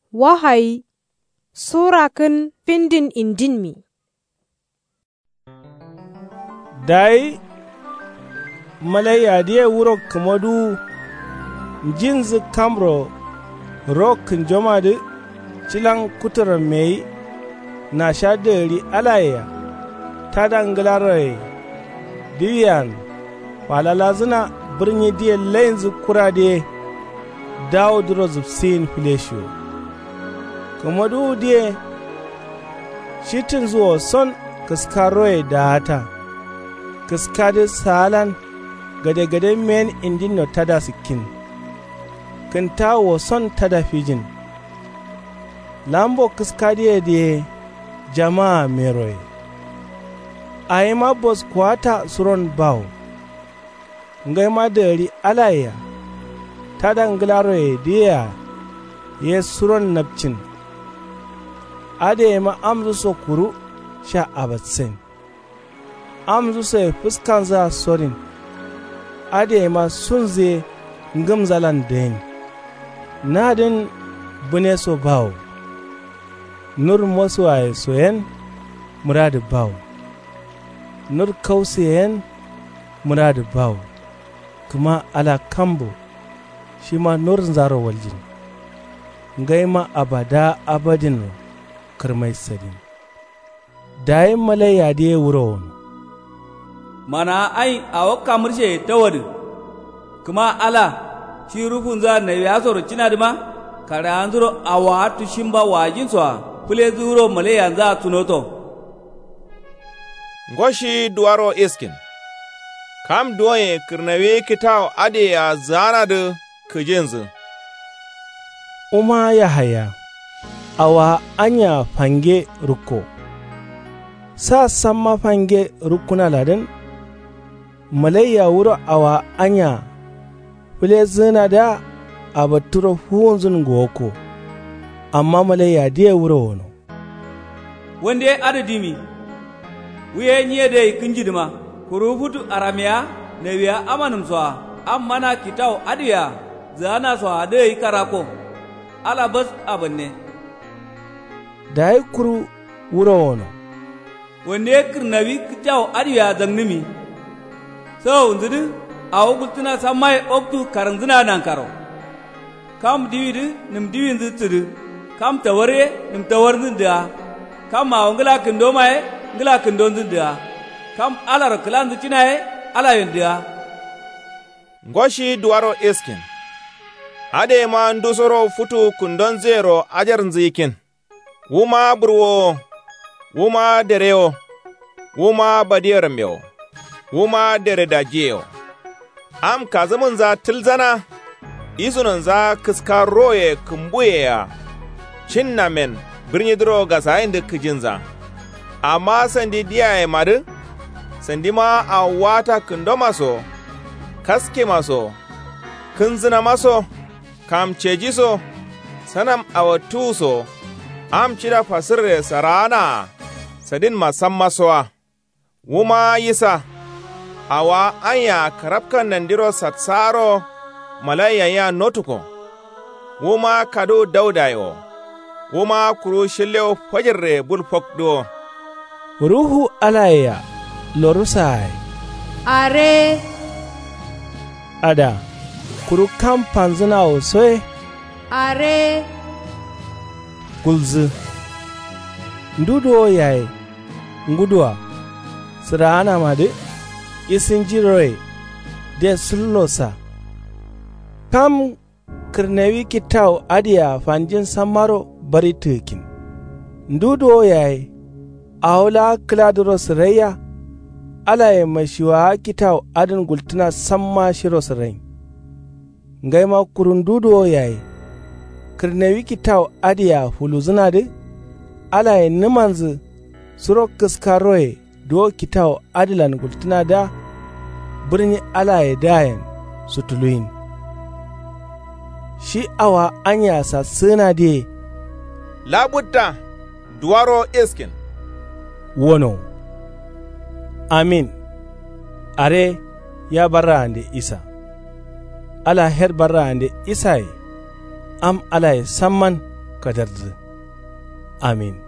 Wahayi Sura kin findin indin mi. Dai malaya die wuro kamadu jinzi kamro rock jomade cilang kutura mei na shaderi alaya tadanglarai diyan walalazina birni die lenzi kurade Daud rozufsin filesho kamadu die shitin zuwa son kaskaroye da hata kaskade salan gade-gade men indin no tada sikin kan tawo son tada fijin lambo kaskade die jama'a meroye ayima bos kwata suron bawo ngai madari alaya tada nglaroye dia ye suron napcin ade ma amzu so kuru sha abatsen amzu sai fuskan za sorin ade ma sunze ngam zalan den nadin bune so bawo nur mosu ay soyen murad bawo nur kausiyen murad bawo kuma ala kambo shima nur zaro waljin ngaima abada abadin karmai sadin dayin malaya da ya wura wani mana ai a wakka murshe ta wadu kuma ala shi rufin za na ya soro cina dima kare an zuro a watu shimba wajin so fule zuro malaya za tunoto ngoshi duwaro iskin kam doye kirnawe kitaw ade ya zana da kujinzu uma ya haya awa anya fange ruko sa samma fange rukuna ladan malaya wuro awa anya fule zina da abaturo huwanzun goko amma malaya dia wuro wono wande adadi mi wuye nye dai kinjidima kurufutu aramiya ne wiya amanum so amma na kitaw adiya zana so ade karako ala bas abanne dai kuru wuro wono wande kirnawi kitaw adiya zangnimi so nzudu awu gultuna samai oktu karanzina nan karo kam diwidu nim diwin zutudu kam taware nim tawarnin da kam ma ngala kindo mai ngala kindo nzuda kam alar klan zucinaye ala yinda ngoshi duwaro iskin ade ma ndusoro futu kundon zero ajar nzikin wuma burwo wuma dereo wuma badiyarmeo wuma dere dajeo am kazamun za tilzana izunan za kiskaroye kumbuye ya cinna men birni duro ga sayin da kijinza amma sandi diyaye madu sandi ma a wata kundo maso kaske maso kinzina maso kam ceji so sanam awatu so am cida fasirre sarana sadin masan masowa wuma yisa awa anya karabkan nandiro satsaro malaya ya notuko wuma kado daudayo wuma kuru shileo fajirre bulfokdo ruhu alaya lorusai Are ada kuru kam panzina osoe are gulzu ndudo yayi ngudwa sirana made isin jiroe de sullosa kam kirnewi kitaw adiya fanjin samaro bari tekin ndudo yayi awla kladro siraya alaye mashiwa kitaw adin gultuna samma shiro sirai ngaima kurundudo yayi kirnewi kitaw adiya fuluzuna de alaye nimanzu suro kiskaroye do kitaw adilan gultuna da birni alaye dayan sutuluin shi awa anya sa suna de labutta duwaro iskin wono amin are ya barra ande isa ala her barra ande isai am ala samman kadarzi. Amin.